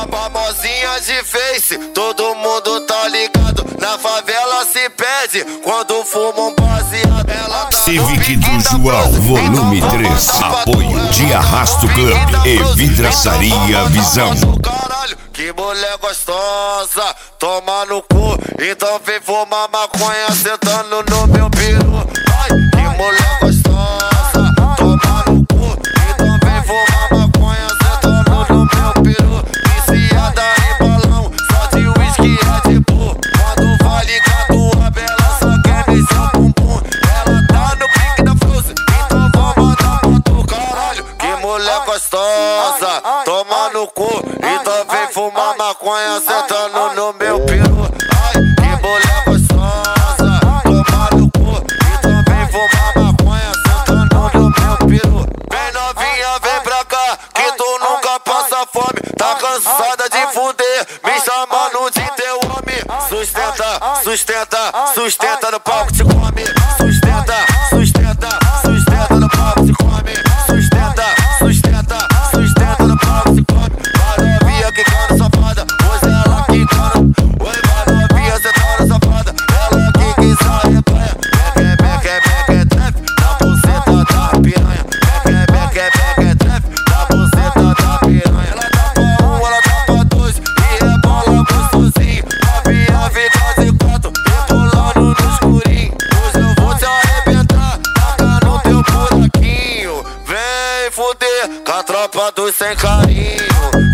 Famosinha de Face, todo mundo tá ligado. Na favela se pede quando fuma um baseado. Ela tá Civic do João, volume 3. Apoio de Arrasto Club e Vidraçaria Visão. Caralho, que mulher gostosa, toma no cu. Então vem fumar maconha sentando no meu peru. Ai, que mulher gostosa, toma no cu. Então vem fumar maconha sentando no meu peru. Viciada em balão, só de uísque é de bu. Quando vai ligar tua bela, só quer ver seu bumbum. Ela tá no pique da Frozen, então vou mandar pra tu. Caralho, que mulher gostosa, toma no cu. Então vem fumar maconha sentando no meu peru. Ai, que mulher gostosa, toma no cu. Então vem fumar maconha sentando no meu peru. Vem novinha, vem pra cá, que tu nunca passa fome. Tá cansada de fuder, me chamando de teu homem. Sustenta, sustenta, sustenta no palco, te come. Sustenta, sustenta, sustenta no palco, te come. Sustenta, sustenta, sustenta no palco, te come. Vai novinha quicando safada, hoje ela quicando. Oi, vai novinha, cê tá na safada, ela quica e sai rebanha. Beque, trefe, na buceta da piranha. Beque, trefe, na buceta da piranha. Ela tá pra um, ela tá pra dois, e rebola gostosinho. Novinha vem trazer quatro, rebolando no escurinho. Hoje eu vou te arrebentar, taca no teu buraquinho. Vem fuder com a tropa dos sem carinho.